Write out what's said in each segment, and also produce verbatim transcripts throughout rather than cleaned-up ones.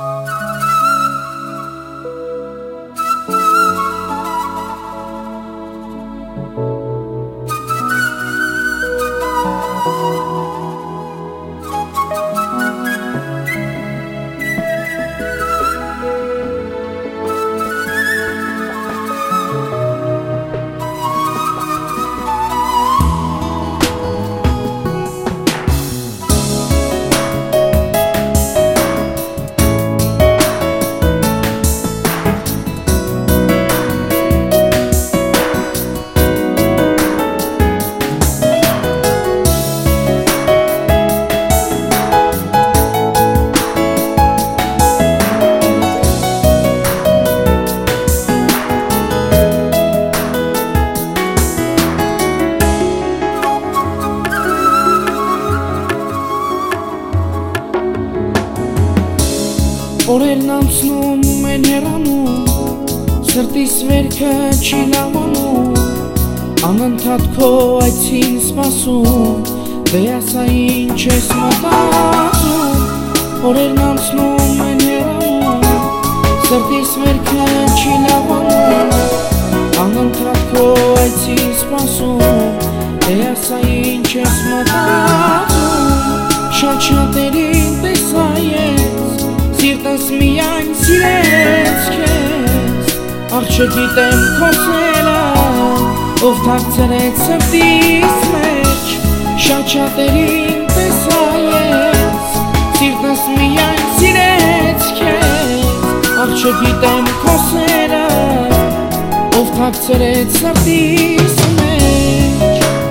Օրերն անցնում են հեռանում, սրտիս վերքը չի լավանում, անընդհատ քո այցին սպասում, դե ասա ինչ ես մտածում։ Օրերն անցնում են հեռանում, սրտիս վերքը չի լավանում, անընդհատ քո այցին սպասում, դե ասա ինչ ես մտածում։ Շատ շատերին տեսա ես, սիրտս միայն սիրեց քեզ, ախ չգիտեմ քո սերը, ով թաքցրեց սրտիս մեջ։ Շատ շատերին տեսա ես, սիրտս միայն սիրեց քեզ, ախ չգիտեմ քո սերը, ով թաքցրեց սրտիս մեջ։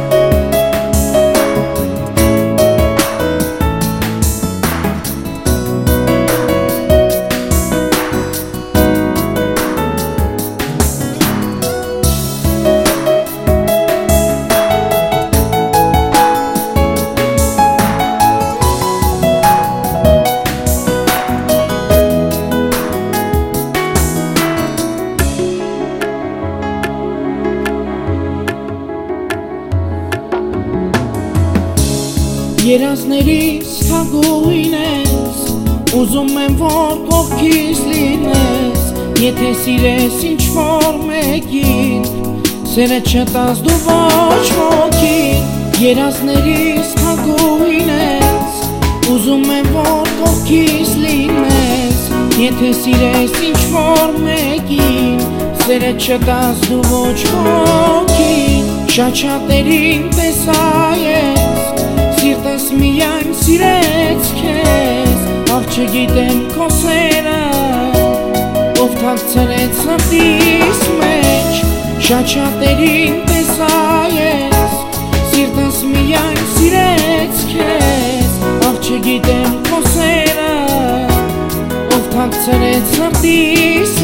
Երազներիս թագուհին ես, ուզում եմ որ կողքիս լինես, եթե սիրես ինչ-որ մեկին, սերը չտաս դու ոչ ոքին։ Երազներիս թագուհին ես, ուզում եմ որ կողքիս լինես, եթե սիրես ինչ-որ մեկին, սերը չտաս դու ոչ ոքին։ Շատ շատերին տեսա ես, սիրտս միայն սիրեց քեզ, ախ չգիտեմ քո սերը, ով թաքցրեց սրտիս մեջ։ Շատ շատերին տեսա ես, սիրտս միայն սիրեց քեզ, ախ չգիտեմ քո սերը, ով թաքցրեց սրտիս